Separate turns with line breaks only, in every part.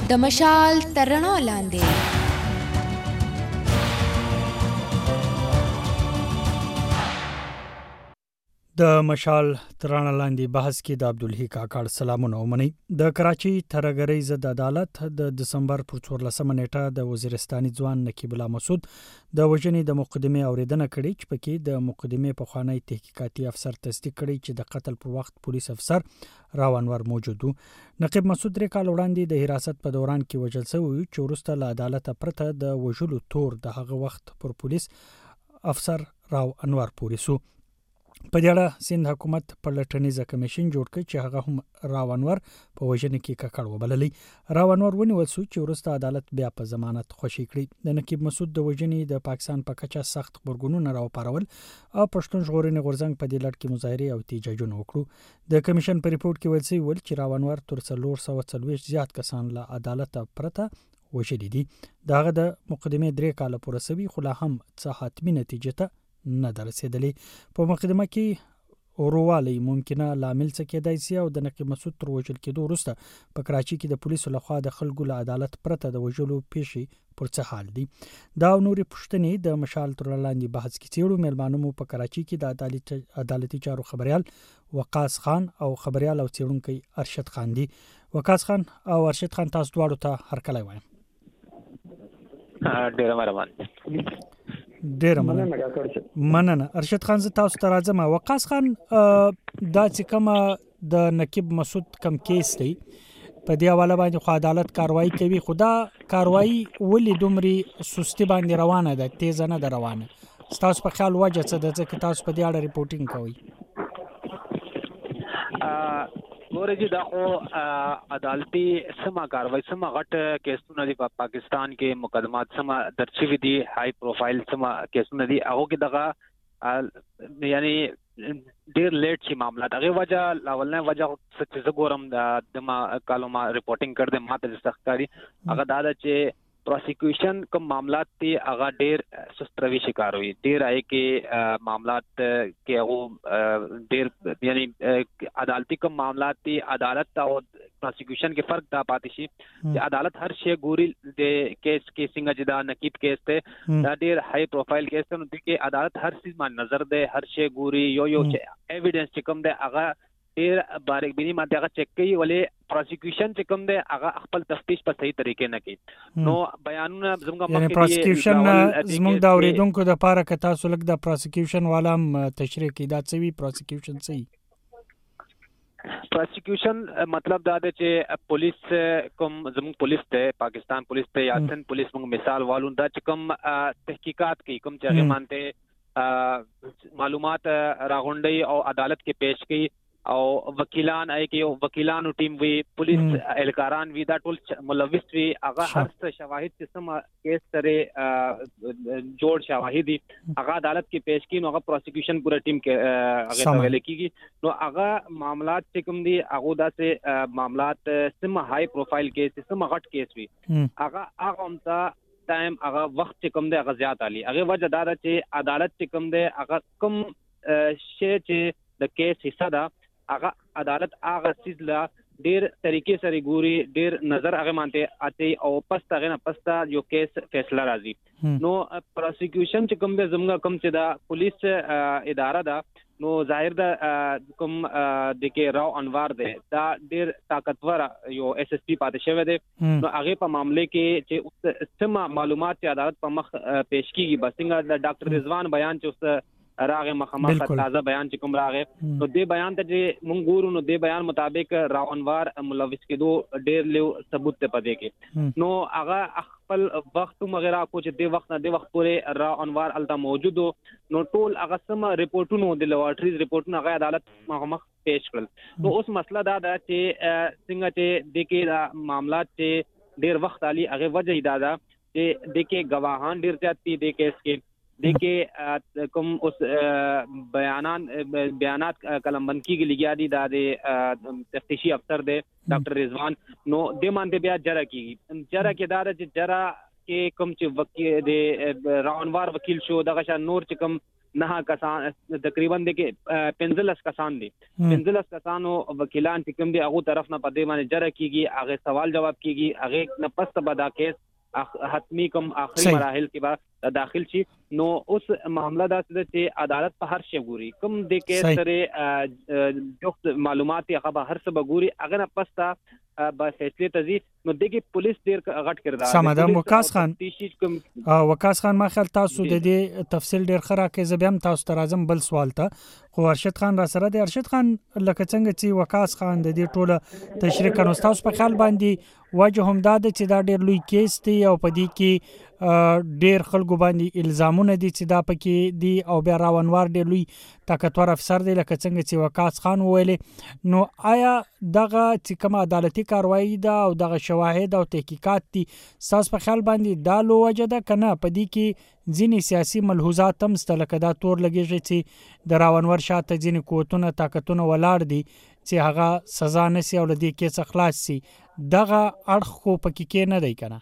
د مشال تر رڼا لاندې.
د مشال تر رڼا لاندې بحث کې د عبدالحی کاکړ سلامونه ومني. د کراچي ترهګرۍ ضد عدالت د دسمبر پر 14 نیټه د وزیرستاني ځوان نقیب الله مسعود د وژنې د مقدمې اوریدنه کړې چې پکې د مقدمې پخوانی تحقیقاتي افسر تصدیق کړی چې د قتل پر وخت پولیس افسر راو انور موجود و. نقیب مسعود 3 کال وړاندې د حراست په دوران کې وژل شوی چې وروسته له عدالت پرته د وژلو تور د هغه وخت پر پولیس افسر راو انور پورې سو. په دې اړه سند حکومت پر لټنیزه کمیشن جوړ کړ چې هغه هم راو انور په وژنې کې ککړ وبللی. راو انور ونیول شو چې وروسته عدالت بیا په ضمانت خوشي کړی. د نقیب مسعود د وژنې د پاکستان په کچه سخت غبرګونونه راوپارول او پښتون ژغورنې غورځنګ په دې لړ کې مظاهرې او احتجاجونه وکړو. د کمیشن په ریپورت کې ویل شوی چې راو انور تر 440 زیات کسان له عدالت پرته وژلي دي. دغه د مقدمې 3 کال پورې سوي خو لا هم څه حتمي نتیجه ته نه درسېدلې. په مقدمه کې اوروالی ممکنه لامل څه کېدای شي او د نقیب مسعود تر وژل کېدو وروسته په کراچي کې د پولیسو لخوا د خلکو له عدالت پرته د وژلو پیښې پر څه حال دي. دا نورې پوښتنې د مشال تر لاندې بحث کې څېړو. میلمانه مو په کراچي کې د عدالتي چارو خبريال وقاص خان او خبريال او څېړونکی ارشد خان دي. وقاص خان او ارشد خان تاسو دواړو ته هرکلی وایم. ډېر مننه. ارشد خان زه تاسو ته راځم. وقاص خان دا چې کومه د نقیب مسعود کم کیس دی په دې حواله باندې خو عدالت کاروایی کوي، خو دا کاروایی ولې دومره سستی باندې روانه ده، تیز نه ده روانه؟ ستاسو په خیال وجه څه ده چې تاسو په دې اړه ریپورټینګ کوئ؟
ګورې دا خو عدالتي سما کاروایی سما غټ کیسونه دي په پاکستان کې، مقدمات سما درج شوي دي، هائی پروفایل سما کیسونه دي. هغه کې دغه یعنی ډیر لیټ شي معاملات. هغه وجه لاولنه وجه څه زه ګورم د ما کالو ما ریپورټینګ کړ دې ماته سخت کاری هغه دا چې پروسیکیوشن کوم معاملات تی هغه ډیر سستروي شکار وي. ډیر آئے کې معاملات کې هغه ډیر یعنی عدالتي کوم معاملات تی عدالت او پروسیکیوشن کې فرق دا پاتې شي چې عدالت هر شی ګوري د کیس کې څنګه جدا نقیب کیس ته دا ډیر هائی پروفایل کیس ته نو کې عدالت هر چیز باندې نظر ده، هر شی ګوري یو ایویډنس چې کوم ده هغه ډیر باریک بینی ماته هغه چک کوي، ولې پروسیکیوشن چې کوم ده هغه خپل تفتیش په صحیح طریقې نه کوي. نو بیانونه زموږ
مخکې یعنی پروسیکیوشن زموږ د اوریدونکو د پاره که تاسو لږ د پروسیکیوشن والا تشریح کړئ دا څه وی پروسیکیوشن څه وی؟
پروسیکیوشن مطلب دا ده چې پولیس کوم زموږ پولیس ته پاکستان پولیس ته یا سند پولیس موږ مثال والو دا چې کوم تحقیقات کوي، کوم چې مانته معلومات راغونډي او عدالت کې پیش کوي او وکیلان آئے کې وکیلانو ټیم وی، پولیس اهلکاران وی، دا ټول ملوث وی، هغه هر څه شواهد چې سم کیس سره جوړ شواهد دي هغه عدالت کې پیش کین، هغه پروسیکیوشن پورا ټیم کې هغه ویل کیږي. نو هغه معاملات چې کوم دي هغه داسې معاملات سم هائی پروفایل کیس سم غټ کیس وی، هغه همتا ټایم هغه وخت چې کوم دی هغه زیات علي. هغه وجه دا چې عدالت چې کوم دی هغه کوم شی چې د کیس حصہ ده هغه عدالت هغه چیز لا ډیر طریقې سره ګوري، ډیر نظر هغه مانته اته او پس هغه نه پستا یو کیس فیصله راځي. نو پروسیکیوشن چې کوم به زموږ کوم چې دا پولیس اداره ده نو ظاهر ده کوم د کې راو انوار ده دا ډیر طاقتور یو اس اس پی پاتې شوی دی. نو هغه په معاملې کې چې سم معلومات چې عدالت په مخ پیش کیږي بس څنګه د ډاکټر رضوان بیان چې راغه مخامخ تازه بیان چې کوم راغه نو دې بیان ته چې مونږ ګورو نو دې بیان مطابق راو انوار ملوث کېدو ډېر لیو ثبوت ته پدې کې نو هغه خپل وخت وغیرہ کو چې دې وخت نه دې وخت پورې راو انوار الته موجود نو ټول هغه سم ریپورتونو د لواټریز ریپورتونو هغه عدالت مخامخ پیش کړل. نو اوس مسله دا ده چې څنګه چې د کې معاملات چې ډېر وخت علي هغه وجه دا ده چې د کې گواهان ډېر زیات دي د کیس کې دیکھے کوم اس بیانات قلمبند کی لګیا دي د تفتیشي افسر دی ډاکټر رضوان نو د مانته بیا جرا کیږي جرا کې دا چې جرا کې کوم چې وکیل دی راونوار وکیل شو دغه شان نور چې کوم نه کسان تقریبا د کې 15 کسان دي 15 کسانو وکیلان چې کوم دي هغه طرف نه پدې باندې جره کیږي هغه سوال جواب کیږي هغه نه پس بدا کیس حتمی کوم آخري مراحل کې به داخل شي نو اوس معاملہ دا چې عدالت په هر شی ګوري کوم د کې سره جو معلومات هغه هر څه ګوري هغه نه پستا با فیصله تزي نو دغه پولیس ډیر غټ کردار
سماده وکاس خان ما خیال تاسو د دې تفصیل ډیر خره کې زبیم تاسو ته راځم بل سوال ته خو ارشد خان را سره دی ارشد خان لکه څنګه چې وکاس خان د دې ټوله تشریح کړو تاسو په خیال باندې وجه هم دا چې دا ډیر لوی کیس دی او په دې کې ډیر خلکو باندې الزامونه دي چې دا پکې دي او بیا راونوار ډیر لوی طاقتور افسر دی لکه څنګه چې وکاس خان ویلي نو آیا دغه چې کوم عدالتي کاروایی ده او دغه شواهد او تحقیقات دي تاسو په خیال باندې دا لو وجه ده کنه په دې کې ځینې سیاسي ملحوظات هم ستلکه دا تور لګیږي چې د راونور شاته ځینې قوتونه طاقتونه ولاړ دي چې هغه سزا نسی او لدی کې خلاص سي دغه اړخ کو پکې کې نه دی کنه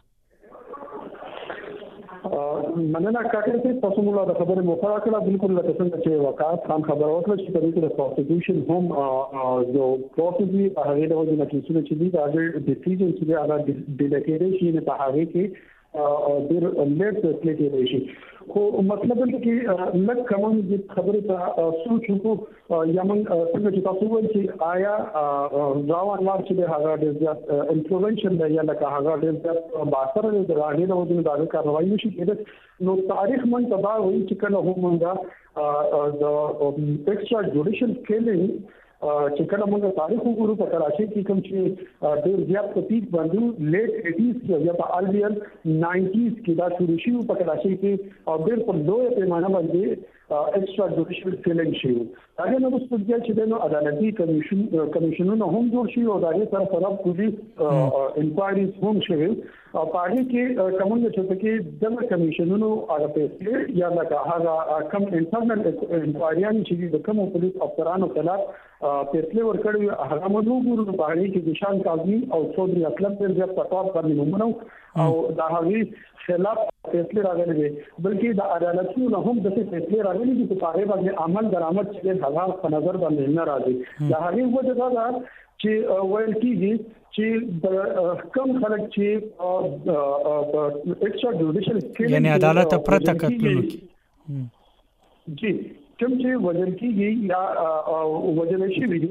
مننه کاکر چې تاسو موږ د خبرې موخه کړه بالکل لکه څنګه چې وکاس خان خبر ورکړه چې په دې کې د کانسټیټیوشن هم یو پروسس دی هغه د وجه نه چې دي دا د ډیسیژن چې هغه ډیلیګیټ شي نه په هغه کې ډیر لیټ پلیټ شي خو مطلب دی چې لکه کوم د خبرې ته سوچ وکړو یا موږ څنګه چې تاسو وایي چې آیا راوړل چې هغه د انفلوئنشل دی یا لکه هغه د باثر د راغلي د وجه د کاروایی نشي کېدل نو تاریخ من تبا وایي چې کله هم دا د ایکسترا جوډیشل کیلینګ چې کله موږ تاریخ وګورو په کراچۍ کې کوم چې ډېر زیات په پیک باندې لیټ 80s کې یا په الویل 90s کې دا شروع شو په کراچۍ کې او ډېر په لوی پیمانه باندې ایکسترا جوډیشل کیلینګ شو هغه نو څه چې د عدالتي کمیشنونو هم جوړ شي او دغه سره سره پولیس انکوایریز هم شوي او په هغه کې کومه چې د کمیشنونو هغه فیصله یا هغه کم انټرنل انکوایریان چې د کوم پولیس افسرانو خلاف فیصله ورکړي هغه موږ ګورو په هغه کې د شان کاظمی او چودري اسلم پر ځای پټاپ باندې نومونه او دا هغه خلاف فیصله راغلي دي بلکې د عدالتونو هم د فیصله راغلي دي په هغه باندې عمل درآمد چې هغه په نظر باندې نه راځي دا هغه وجه ده چې ویل کېږي چې د کم خلک چې ایکسترا جوډیشل کیلینګ
یعنی عدالت پرته کتلو
جی کوم چې وجل کېږي یا وجل شي وي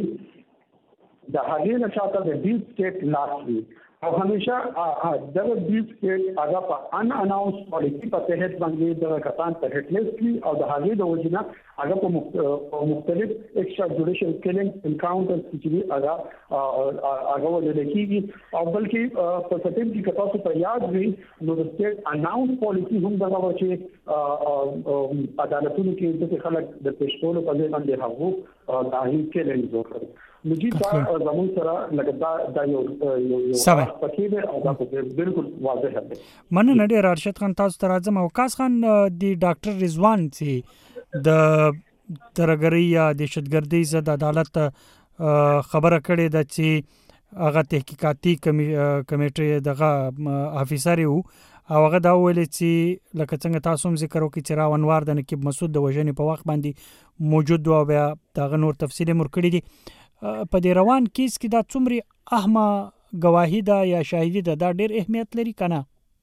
د هغه نه چاته د ډیپ سټیټ لاس وي او همیشه د ډیپ سټیټ هغه په ان اناونس پالیسی په تحت باندې د کسان په هټ لیست وي او د هغه د وجنه هغه په مختلف ایکسترا جوډیشل کیلینګ انکاونټرز چې هغه وجل کېږي او بلکې په سټیم کې تاسو ته یاد وي نو د سټیټ اناونس پالیسی هم دغه چې عدالتونو کې د خلک د پېښولو په ځای باندې هغه داخلي کیلینګ وکړي مجھے دا زمون سره لګدا دا یو پکې دی او دا بالکل واضح دی
مننه ډیر ارشد خان تاسو ته راځم او وکاس خان دی ډاکټر رضوان چې د ترګری یا دهشتګردي ضد عدالت خبره کړې ده چې هغه تحقیقاتي کمیټه دغه افیسر یو او هغه دا ویل چې لکه څنګه تاسو هم ذکر وکړئ چې راونوار د نقیب مسعود د وژنې په وخت باندې موجود و بیا دغه نور تفصیل مرکړي دي په دې روان کیس کې دا څومره اهمه گواهی ده یا شاهدی ده دا ډېر اهمیت لري کنه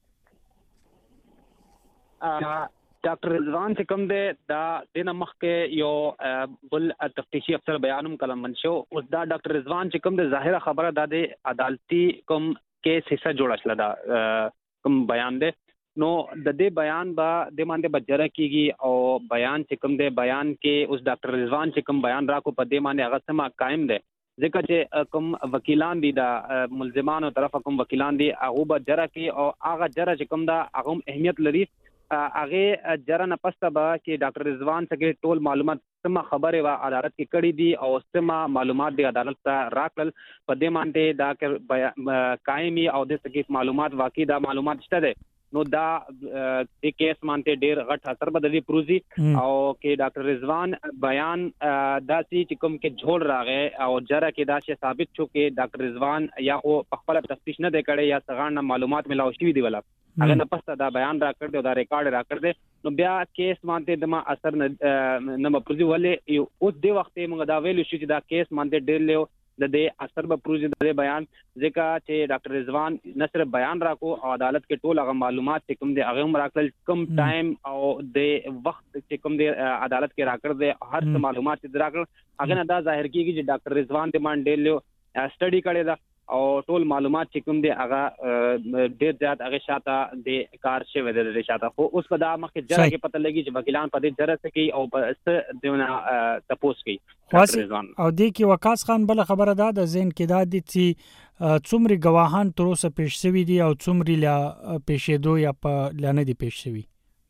ډاکټر رضوان چې کوم دی دا د مخکې یو بل تفتیشي افسر بیانوم کلم منشو اوس دا ډاکټر رضوان چې کوم دی ظاهره خبره ده د عدالتي کوم کیس حصہ جوړ شل دا کوم بیان دی نو د دې بیان با د باندې بجره کیږي او بیان چې کوم دی بیان کې اوس ډاکټر رضوان چې کوم بیان راکو په دې باندې هغه سم قائم دی ځکه چې کوم وکیلان دي دا ملزمانو طرف کوم وکیلان دي هغه بجره کې او هغه جره چې کوم دا هغه اهمیت لري هغه جره نه پسته با چې ډاکټر رضوان څخه ټول معلومات سم خبره وا عدالت کې کړي دي او سم معلومات دی عدالت ته راکړل په دې باندې دا قائمي او د څخه معلومات واقعي دا معلومات شته ده نو دا د کیس مانته ډیر غټ اثر بدلی پروزي او کې ډاکټر رضوان بیان داسي چې کوم کې جوړ راغې او جره کې دا شی ثابت شو کې ډاکټر رضوان یا خو خپل تفتیش نه دی کړی یا څنګه معلومات ملاو شوی دی ولا هغه نه پسته دا بیان را کړ دی دا ریکارډ را کړ دی نو بیا کیس مانته دما اثر نه مپرځي ولې اوس د وخت موږ دا ویل شو چې دا کیس مانته ډېر له د دې اثر به پروژه د بیان ځکه چې ډاکټر رضوان نه صرف بیان راکو او عدالت کې ټول هغه معلومات چې کوم دي هغه راکړل کم ټایم او د وخت چې کوم دي عدالت کې راکړ دي هر څه معلومات چې راکړل هغه نه دا ظاهر کیږي چې ډاکټر رضوان د مان ډېر له سټډي کړی دا او ټول معلومات چې کوم دي هغه ډېر زیات هغه شاته د کار شوی د شاته خو اوس په دا مخکې جره کې پته لګي چې وکیلان په دې جره څه کوي او په دونه تپوس کوي
او د کې وقاص خان بل خبره ده د زین کې دا دي چې څومره گواهان تر اوسه پیښ شوي دي او څومره لا پیښېدو یا په لانه دي پیښ شوي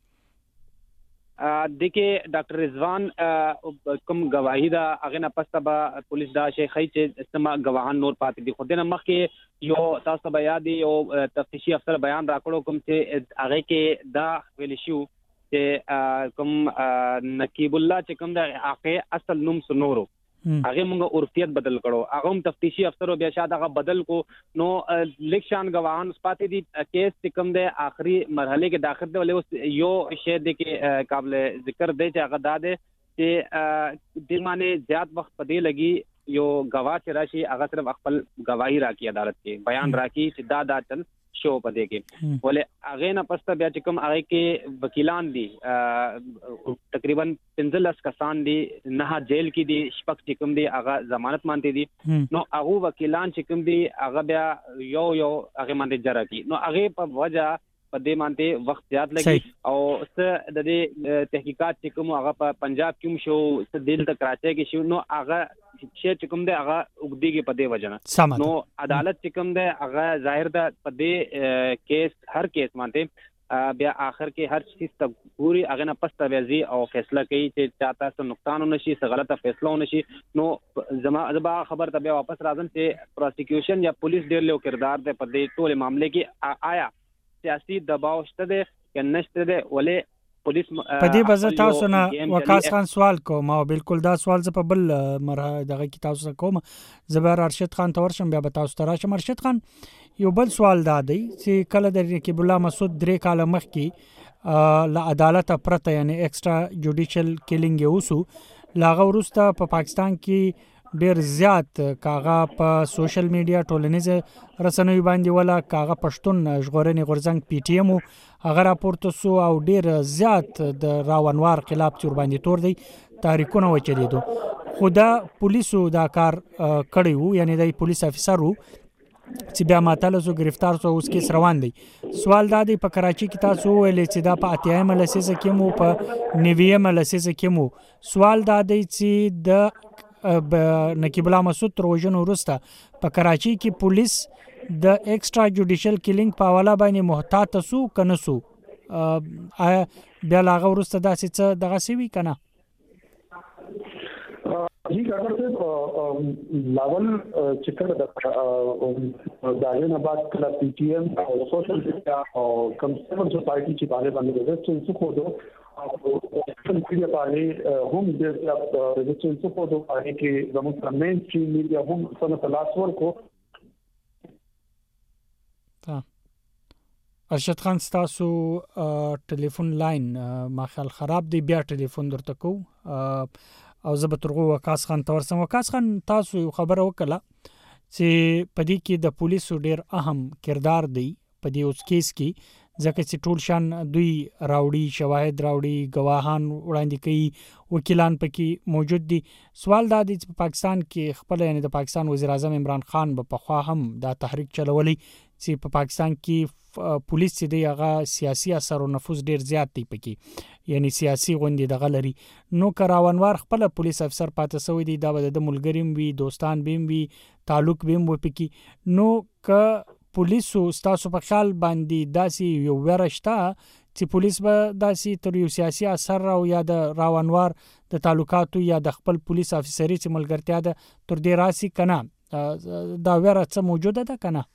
دغه ډاکټر رضوان کوم گواہی دا هغه نه پسته به پولیس دا شي خی چې استما گواهان نور پاتې دي خو دنه مخکې یو تاسو به یاد یو تفتیشي افسر بیان راکړو کوم چې هغه کې دا ویل شو چې کوم نقیب الله چې کوم د هغه اصل نوم سنورو هغه موږ عرفیت بدل کړو هغه هم تفتیشي افسر بیا شاده هغه بدل کو نو لیکشان گواهان پاتې دي کیس چې کوم د آخري مرحله کې داخل دی ولې یو شی د کې قابل ذکر دی چې هغه دا دی چې د معنی زیات وخت پدې لګي یو گواه چې راشي هغه صرف خپل گواہی راکړي عدالت کې بیان راکړي چې دا چل شو پدې کې ولې هغه نه پسته بیا چې کوم هغه کې وکیلان دي تقریبا 15 کسان دي نه جیل کې دي شپږ چې کوم دي هغه ضمانت مانته دي نو هغه وکیلان چې کوم دي هغه بیا یو هغه مانته جره کی نو هغه په وجه په دې مانته وخت زیات لګي او څه د دې تحقیقات چې کوم هغه په پنجاب کې شو څه دل ته کراچۍ کې شو نو هغه چې کوم دی هغه وګديږي په دې وجه نو عدالت چې کوم دی هغه ظاهر ده په دې کیس هر کیس مانته بیا آخر کې هر چیز ته پوری هغه نه پسته وځي او فیصله کوي چې چاته څه نقصان ونشي څه غلطه فیصله ونشي نو زما خبر ته بیا واپس راځم چې پروسیکیوشن یا پولیس ډېر له کردار ده په دې ټول معاملې کې آیا سیاسي دباو شته ده یا نشته ده ولې پولیس
په دې بزه تاسو نه وقاص خان سوال کوم او بالکل دا سوال ز په بل مرحله دغه کی تاسو کوم زبر ارشد خان تور شم بیا به تاسو تراشم ارشد خان یو بل سوال دا دی چې کله د رقیب الله مسعود 3 کال مخکې له عدالت پرته یعنی ایکسترا جوډیشل کیلینګ یوسو لاغه ورسته په پاکستان کې ډیر زیات کاغه په سوشل میډیا ټولنیز رسنیو باندې ولا کاغه پښتون ژغورنې غورځنګ پی ټی ایم هغه راپورته سو او ډیر زیات د راونوار خلاف تور باندې تور دی تاریخونه وچلیدو خدا پولیسو دا کار کړی وو یعنی د پولیس افسر وو چې بیا ماتاله سو گرفتار سو اوس کیس روان دی سوال دا دی په کراچي کې تاسو ویلې چې دا په اتیایم لسیزه کې مو په نیویم لسیزه کې مو سوال دا دی چې د نقیب الله مسعود تر وژنو وروسته په کراچي کې پولیس د ایکسترا جوډیشل کیلینګ په حواله باندې محتاط سو کنه سو آیا بیا لاغه وروسته داسې څه دغه سوي کنه
جی ډاکټر صاحب لاول چې کله د داغه نه بعد کله پی ټی ایم او سوشل میډیا او کنزرவேټیو سوسایټي چې باندې ریزسټنس کو دو سوشل میډیا باندې هم د ریزسټنس کو دو باندې کې زموږ مین سټریم میډیا هم څنګه تلاش ورکو
ارشد خان تاسو ټلیفون لاین ما خیال خراب دی بیا ټلیفون درته کو او زه به ترغو وقاص خان تورسم وقاص خان تاسو خبره وکړه چې پدې کې د پولیسو ډیر اهم کردار دی پدې اوس کیس کې ځکه چې ټول شان دوی راوړي شواهد راوړي گواهان وړاندې کوي وکیلان پکې موجود دي سوال دا دی چې په پاکستان کې خپل یعنی د پاکستان وزیر اعظم عمران خان په خوا هم دا تحریک چلولي چې په پاکستان کې پولیس چې دی هغه سیاسي اثر او نفوذ ډیر زیات دی پکې یعنی سیاسي غونډې د غلري نو کراونوار خپل پولیس افسر پاتې سوی دی دا د ملګریم وی دوستان بیم وی تعلق بیم و پکې نو ک پولیسو ستاسو په خیال باندې داسې یو ورشته چې پولیس به داسې تر یو سیاسي اثر او یا د راونوار د تعلقاتو یا د خپل پولیس افسری چې ملګرتیا ده تر دې راسي کنه دا ورڅ څه موجوده ده کنه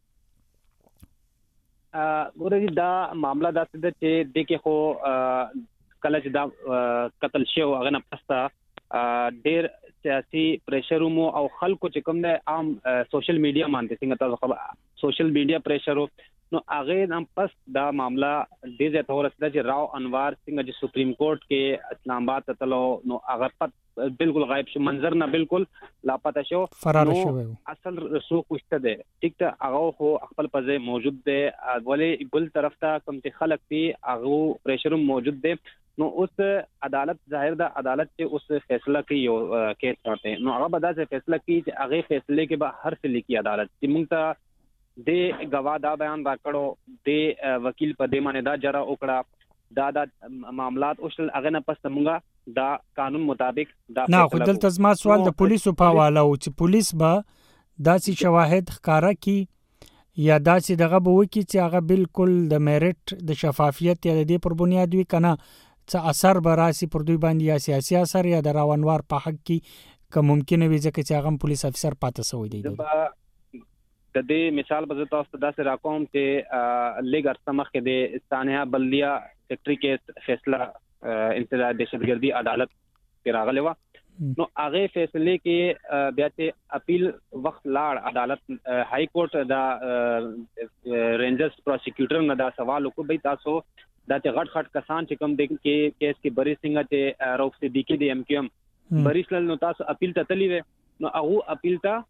ګورې دا معاملہ داسې ده چې د کې خو کله چې دا قتل شو هغه نه پسته ډیر سیاسي پریشر مو او خلکو چې کوم د عام سوشل میډیا باندې څنګه تاسو خبر سوشل میډیا پریشر نو هغه نن پس دا معاملہ ډیر زیات ورسېده چې راو انوار څنګه چې سپریم کورټ کې اسلام آباد ته تلو نو هغه پت بالکل غایب شو منظر نه بالکل لاپته شو
فرار
نو
شو
اصل رسو خوشته ده ټیک ته هغه خو خپل پځه موجود ده ولې بل طرف ته کوم چې خلک دي هغه پریشر موجود ده نو اوس عدالت ظاهر ده عدالت چې اوس فیصله کوي یو کیس راته نو هغه به دا فیصله کوي چې هغه فیصله کې به هر څه لیکي عدالت چې موږ ته د گواه دا بیان راکړو د وکیل په دې باندې دا جرا وکړه دا معاملات اوسل هغه نه پس موږ دا قانون مطابق دا
نه خو دلته زما سوال د پولیسو په حواله او چې پولیس به داسې شواهد ښکارا کی یا داسې دغه به وکړي چې هغه بالکل د میرټ د شفافیت یا د دې پر بنیاد وي کنه څه اثر به راسي پر دوی باندې یا سیاسي اثر یا د راونوار په حق کې که ممکنه وي ځکه چې هغه پولیس افسر پاتې سوی دی
د دې مثال په تاسو ته داسې راکوم چې لیګ ارسمخ کې د ثانیه بلدیه سیکټری کې فیصله انتظار دهشتګردي عدالت کې راغلی و نو هغه فیصله کې بیا چې اپیل وخت لاړ عدالت های کورټ دا رینجرز پروسیکیوټر نه دا سوال وکړ به تاسو دا چې غټ کسان چې کوم د کې کیس کې بری څنګه چې روف صدیقی د ایم کیو ایم بریسل نو تاسو اپیل ته تلی نو هغه اپیل ته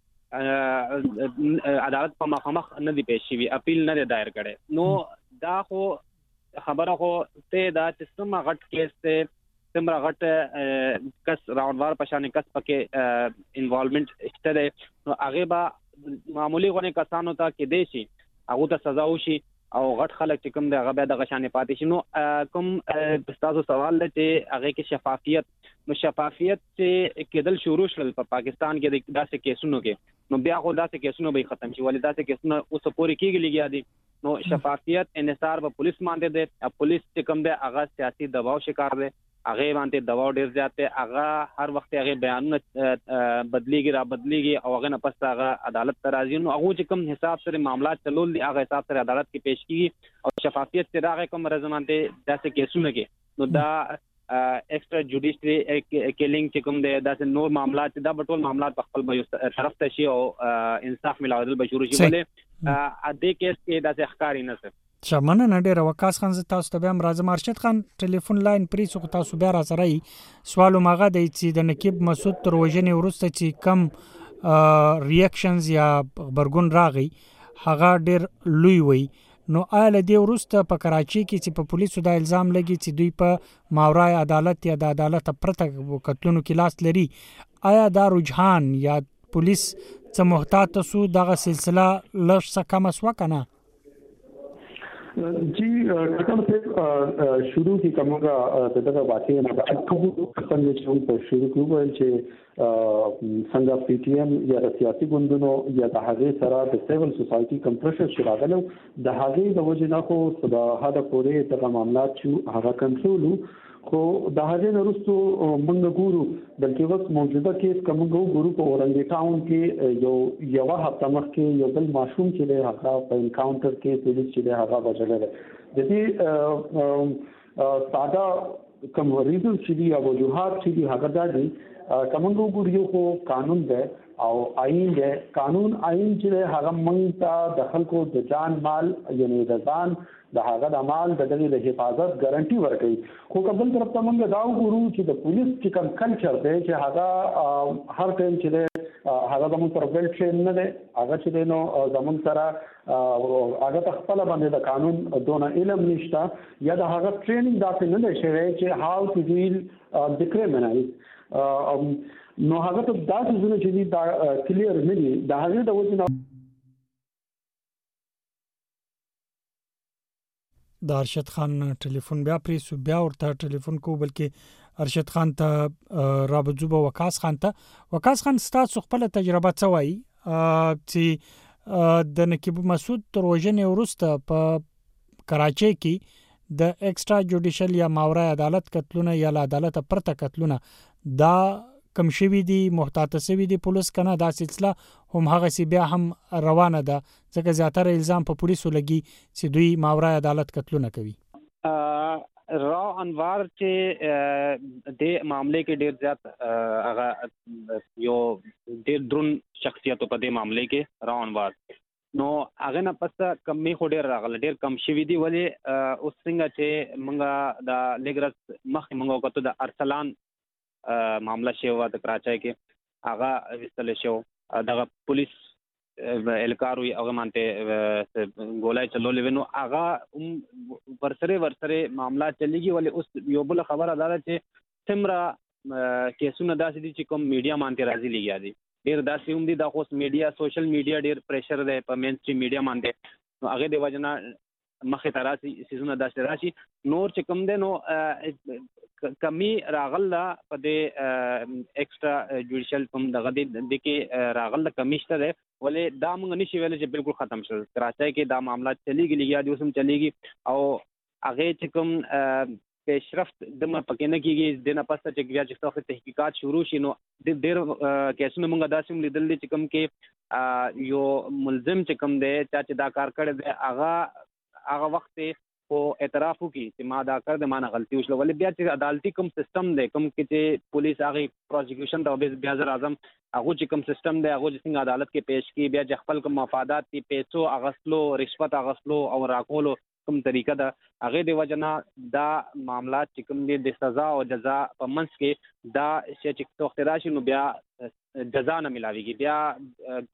عدالت په مخامخ نه دی پېښ شوی اپیل نه دایر کړي نو دا خو خبره خو ته دا چې سم غټ کیس ته سم غټ کس راونوار پښانه کس پکې انوالومنت شته نو هغه با معمولی غونې کسانو ته کې دی شي هغه ته سزا وشي او غټ خلک چې کوم د هغه د غشانې پاتې شي نو کوم تاسو سوال لته چې هغه کې شفافیت نو شفافیت چې کېدل شروع شول په پاکستان کې د داسې کیسونو کې نو بیا خو داسې کیسونو به ختم شي ولې داسې کیسونه اوس پورې کېږي لګیا دي نو شفافیت انحصار په پولیس باندې ده پولیس چې کوم دی هغه سیاسي دباو شکار دی هغه باندې دباو ډیر زیات دی هغه هر وخت هغه بیانونه بدلیږي او هغه نه پس هغه عدالت ته راځي نو هغه چې کوم حساب سره معاملات چلول دي هغه حساب سره عدالت کې پیش کیږي او شفافیت سره هغه کوم رضامندي داسې کیسونه کې نو دا ایکسترا جوډیشري کیلینګ چې کوم دی داسې نور معاملات دا ټول معاملات په خپل به طرف ته شي او انصاف ملاودل به شروع شي ولې دې کیس کې داسې ښکاری نه څه
شمنه نه ډیره وکاس خان تاسو ته بیا راځم ارشد خان ټلیفون لاین پریسو تاسو بیا را سره سوال ماغه دی چې د نقیب مسعود تر وژنې وروسته چې کم ریاکشنز یا خبرګون راغی هغه ډیر لوی وي نو آله دی وروسته په کراچي کې چې په پولیسو دا الزام لګي چې دوی په ماورای عدالت یا د عدالت پرته قتلونو کې لاس لري آیا دا رجحان یا پولیس څه محتاط سو دغه سلسله لږ څه کم اسوا کنه
जी कटन से शुरू की कमगा दगा बातें ना अटकू څنګه چې په شروع کې چې څنګه پی ټی ایم یا سیاسي ګوندونو یا د هغه سره د سیول سوسايټي کمپریشر شراغلو د هغه د وجه نه خو د هدا پورې دغه معاملات چې هغه کنټرول خو د هغه نرستو موږ ګورو بلکې وخت موجوده کیس کوم ګورو په اورنګ ټاون کې یو هفته مخکې یو بل ماشوم چې له هغه په انکاونټر کې پولیس چې هغه وجلل د دې ساده کوم ریزن چې دی او وجوهات چې دی هغه دا دي کوم ګورو یو خو قانون ده او آئین ده قانون آئین چې هغه موږ ته د خلکو د جان مال یعنی د ځان د هغه د مال د دغه حفاظت ګارانټي ورکړي خو قبل طرف ته موږ دا وګورو چې د پولیس چې کوم کلچر دی چې هغه هر ټیم چې هغه زموږ پر ول ټرین نه دی هغه چې نو زموږ سره هغه خپل باندې د قانون دونه علم نشته یا د هغه ټریننګ داسې نه دی شوی چې هاو ټو ډیل د کریمینالز نو هغه ته دا څه چې دا کلیر نه دي د هغه د وجه
د ارشد خان ټلیفون بیا پریسو بیا ورته ټلیفون کو بلکې ارشد خان ته رابطوبه وکاس خان ستاسو خپل تجربه څه وایي چې د نقیب مسعود تر وژنې وروسته په کراچۍ کې د ایکسترا جوډیشل یا ماورای عدالت قتلونه یا عدالت پرته قتلونه دا کم شوی دي محتاط شوی دي پولیس کنه دا سلسله هم هغه سی بیا هم روانه ده ځکه زیاتره الزام په پولیسو لګي چې دوی ماورای عدالت قتلونه کوي
راو انوار چې د معاملې کې ډیر زیات هغه یو ډیر درون شخصیت په دې معاملې کې راو انوار نو هغه نه پس کمی خو ډیر راغله ډیر کم شوی دی ولې اوس څنګه چې موږ د لګرس مخکې موږ وکړو د ارسلان معاملہ شوی و د کراچۍ کې هغه وستل شو دغه پولیس الکار وی هغه مانته ګولای چلولې ونو هغه ورسره معاملہ چلیږي ولې اوس یو بل خبره ده چې څومره کیسونه داسې دي چې کوم میډیا مانته راځي لګیا دي ډیر داسې هم دي د اوس میډیا سوشل میډیا ډیر پریشر دی په مین سټریم میډیا باندې نو هغه د وجنه مخه تراسي سيزونه داسې راشي نور چې کوم دی نو کمی راغله په دې ایکسترا جوډیشل کوم دغه د کې راغله کمی شته دی ولې دا موږ نشي ویل چې بالکل ختم شول کراچۍ کې دا معاملات چلیږي لګیا دي اوسم چلیږي او هغه چې کوم پیشرفت دمه پکې نه کیږي د نه پسته چې بیا چې څو تحقیقات شروع شي نو د ډېر کیسونه موږ داسې لیدل دي چې کوم کې یو ملزم چې کوم دی چې دا کار کړی دی هغه وخت خو اعتراف وکړي چې ما دا کړ د ما نه غلطي وشله ولې بیا چې عدالتي کوم سیستم دی کوم کې چې پولیس هغه پروسیکیوشن د بیا ځر اعظم هغه چې کوم سیستم دی هغه چې څنګه عدالت کې پیش کی بیا چې خپل کوم مفادات دي پیسو اغسلو رشوت اغسلو او راکولو کوم طریقه دا هغه د وجنه دا معاملات چې کوم دي د سزا او جزا په منځ کې دا چې وخت راشي نو بیا جزا نه ملاويږي بیا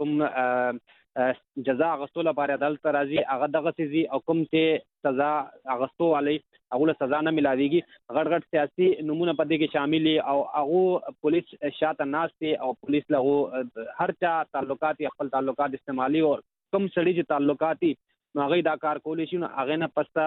کوم جزا غستو لپاره عدالت راځي هغه دغه سيزي او کوم چې سزا غستو علي هغه سزا نه ملاويږي غړ سیاسي نمونه پدې کې شامل او هغه پولیس شاته ناشته او پولیس له هر چا تعلقات خپل تعلقات استعمالي او کوم سړي چې تعلقاتي نو هغه دا کار کولی شي نو هغه نه پسته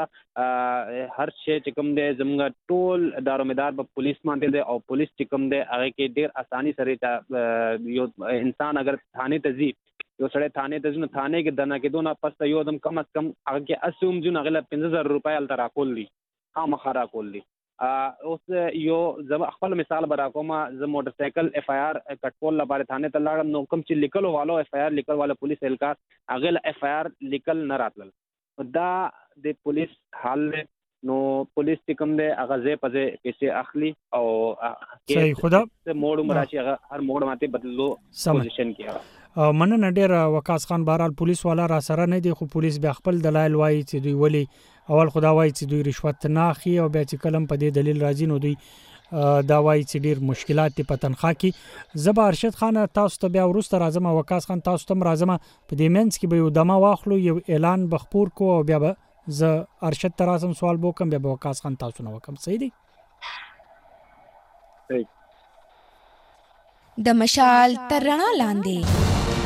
هر شی چې کوم دی زموږ ټول دارومدار په پولیس باندې دی او پولیس چې کوم دی هغه کې ډیر اساني سره یو انسان اگر تھانے ته ځي یو سړی تھانے ته ځي نو تھانے کې دنه کې دونه پسته یو دم کم از کم هغه کې اسوم ځنه غل 15000 روپۍ ال ترا کول دي خامخرا کول دي اوس یو زما خپل مثال برا کوم ز موټر سایکل اف آی آر کټکول لپاره تھانے ته لاړم نو کوم چې لیکلو والو اف آی آر لیکل والو پولیس الکار هغه اف آی آر لیکل نه راتل دا د پولیس حال نو پولیس کوم دی هغه زه پځه پیسې اخلي او
صحیح خدا
موډ مراشي هغه هر موډ ماته بدلو پوزیشن کې
مننه ډیر وقاص خان بهرال پولیس والا را سره نه دی خو پولیس بیا خپل دلایل وایي چې دوی ولی اول خدا وایي چې دوی رشوت نه اخلي او بیا چې کلم په دې دلیل راځي نو دوی دا وایي چې ډیر مشکلات په تنخواه کې زبا ارشد خان تاسو ته بیا ورسته راځم وقاص خان تاسو ته راځم په دې منځ کې به یو دمه واخلو یو اعلان بخپور کو او بیا به ز ارشد ترازم سوال وکم بیا وقاص خان تاسو نه وکم صحیح دی
د مشال تر رڼا لاندې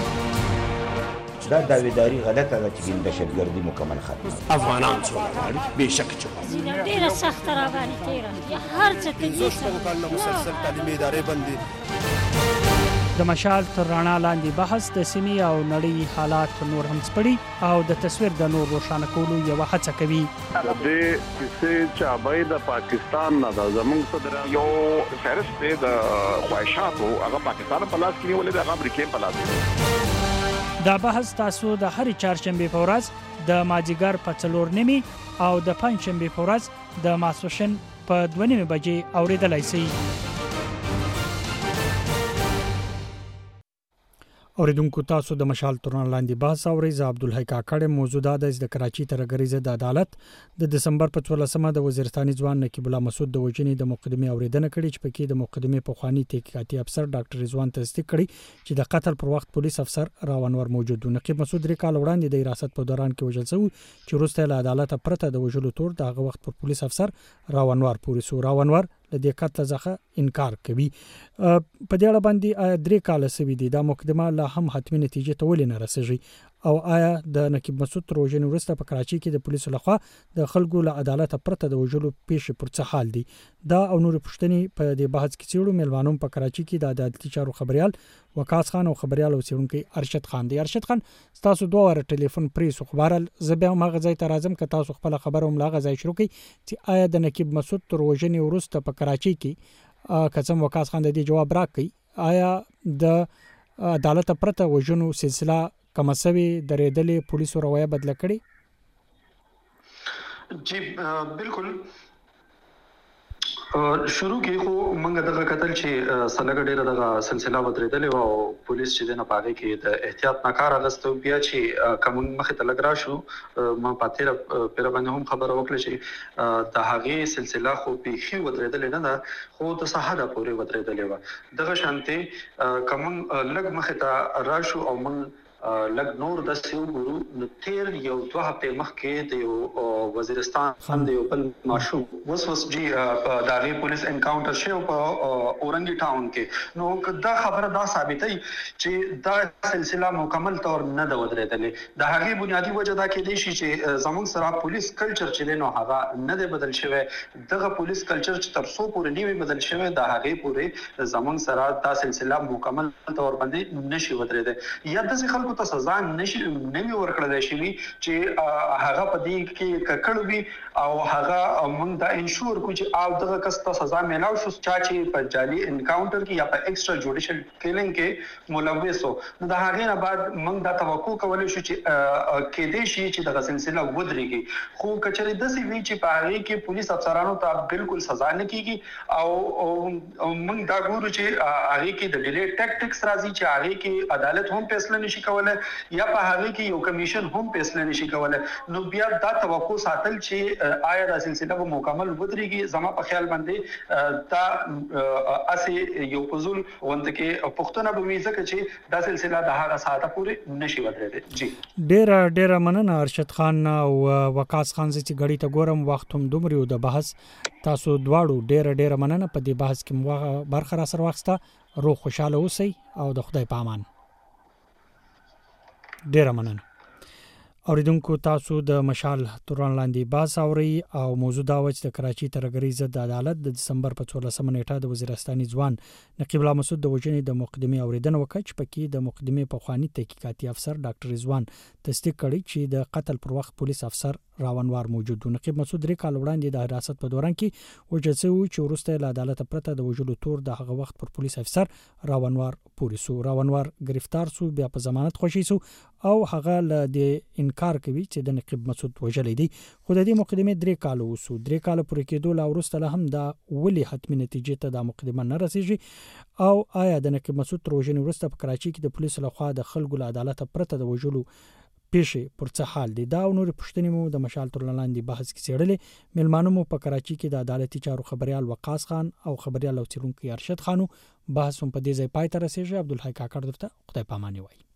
دا داویداری غلطه ده چې دهشتګردي مکمل ختم
افغانان څومره بهشک چې
ډیره سخت را باندې تیره هر څه ته
زوستو کال مسلسل تعلیمي ادارې
بندي د مشال تر رڼا لاندې بحث د سیمې او نړۍ حالات نور هم سپړي او د تصویر د نور روښانه کولو یو هڅه کوي
د دې چې چابای د پاکستان نه د زمونږ صدر یو فهرست د خواهشاتو هغه پاکستان په لاس کې نیولې د امریکای په لاس کې
دا بحث تاسو د هر چهارشنبه په ورځ د ماجیګر په 4:30 او د پنځشنبه په ورځ د ماسوشن په 2:30 بجې اوریدلای شئ اوریدونکو تاسو د مشال تورن لاندې بحث اورئ ز عبدالحی کاکړ موضوع د کراچي ترګریزه د عدالت د دسمبر په 14مه د وزیرستاني ځوان نقیب الله مسعود د وجنې د مقدمه اوریدنه کړي چې پکې د مقدمه په خواني تحقیقاتي افسر ډاکټر رضوان تصدیق کړي چې د قتل پر وخت پولیس افسر راونور موجود و نقیب مسعود ریکال وړاندې د حراست په دوران کې وژل شو چې وروسته له عدالت پرته د وژلو تور دغه وخت پر پولیس افسر راونور پولیس راونور د دې قتل څخه انکار کوي په دې اړه باندې درې کال سوي دي دا مقدمه لا هم حتمی نتیجه ته ولې نه رسیږي او آیا د نقیب مسعود روزنه ورسته په کراچي کې د پولیسو لخوا د خلکو له عدالت پرته د وژلو پیښې پر څه حال دي دا او نور پښتني په دې بحث کې چیرو ملوانو په کراچي کې د عدالتي چارو خبريال وقاص خان او خبريال او څونکي ارشد خان دی ارشد خان تاسو دوه ور ټلیفون پریسو خبرال زبې ما غځای ته راځم که تاسو خپل خبر هم لا غځای شروع کړئ چې آیا د نقیب مسعود روزنه ورسته په کراچي کې قسم وقاص خان د دې جواب راکړي آیا د عدالت پرته وژنو سلسله کمسوي درېدلې پولیسو روایه بدل کړي
جی بالکل شروع کې خو موږ دغه قتل چې سلګ ډیره دغه سلسله ودرېدلې او پولیس چې دنه پاره کې د احتیاط نه کار اغستو بیا چې کوم مخه تلګ را شو ما پاتې پر باندې هم خبره وکړه چې د هغه سلسله خو پیخي ودرېدلې نه خو د صحاده پورې ودرېدلې و دغه شانته کوم لګ مخه ته را شو او موږ لګ نور د سیو ګورو نو تیر یو 2 هفته مخکې د یو وزیرستان د یو بل ماشوم وس جی د هغه پولیس انکاونټر شو په اورنګي ټاون کې نو دا خبره دا ثابتای چې دا سلسله مکمل تور نه د ودرېدلې د هغه بنیادی وجه دا کې دی چې زموږ سره پولیس کلچر چې نو هغه نه دی بدل شوی دغه پولیس کلچر چې تر څو پورې نیوي بدل شوی د هغه پورې زموږ سره دا سلسله مکمل تور باندې نشي ودرېده یا د خلکو ته سزا نشي نوي ورکړل شي چې هغه په دې کې ککړ وي او هغه موږ دا انشور کو چې او دغه کس ته سزا ملاو شو چې په جعلي انکاونټر کې یا په ایکسترا جوډیشل کیلینګ کې ملوث وو نو د هغه نه بعد موږ دا توقع کولای شو چې کې دې شي چې دغه سلسله ودرېږي خو کچري د سی وی چې په هغه کې پولیس افسرانو ته بالکل سزا نه کیږي او موږ دا ګورو چې هغه کې د ډیلی ټیکټکس راځي چې هغه کې عدالت هم فیصله نشي کولای یا په هغه کې یو کمیشن هم فیصله نشي کولای نو بیا دا توقع ساتل چې آیا د سلسله په مکمل ودرېږي زما په خیال باندې دا اسی یو فزول وانت کې پښتون به ویزه چې دا سلسله د هغه ساعته پورې نشي ودرېږي جی
ډیر مننه ارشد خان او وقاص خان چې غړي ته ګورم وخت هم دومره د بحث تاسو دواړو ډیر مننه په دې بحث کې برخه را سره واخسته روغ خوشاله اوسئ او د خدای په امان ډیر مننه اوریدونکو تاسو د مشال توران لاندې باز اوري او موضوع دا و چې د کراچي ترګری ضد عدالت د دسمبر په 14 نیټه د وزیرستاني ځوان نقیب الله مسعود د وجنې د مقدمه اوریدنه وکړه چې پکې د مقدمه په خواني تحقیقاتي افسر ډاکټر رضوان تصدیق کړی چې د قتل پر وخت پولیس افسر راونوار موجود و نقیب مسعود 3 کال وړاندې د حراست په دوران کې وجه شوی چې ورسته له عدالت پرته د وجلو تور د هغه وخت پر پولیس افسر راونوار پوری سو راونوار گرفتار سو بیا په ضمانت خوشی سو او هغه له انکار کوي چې د نقیب مسعود وجلې دي خو د دې مقدمه 3 کال وسو 3 کال پورې کېدو لا ورسته له هم دا ولي حتمی نتیجې ته د مقدمه نه رسیږي او آیا د نقیب مسعود تروژن ورسته په کراچي کې د پولیسو لخوا د خلکو له عدالت پرته د وجلو پیښې پر څه حال دي دا نور پښتني مو د مشال ترلاندې بحث کې سیړلې ملمانو مو په کراچي کې د عدالتي چارو خبريال وقاص خان او خبريال او چرونکو ارشد خانو بحث هم په دې ځای پای ته رسیږي عبدالحی کاکړ درته خدای پاماني وایي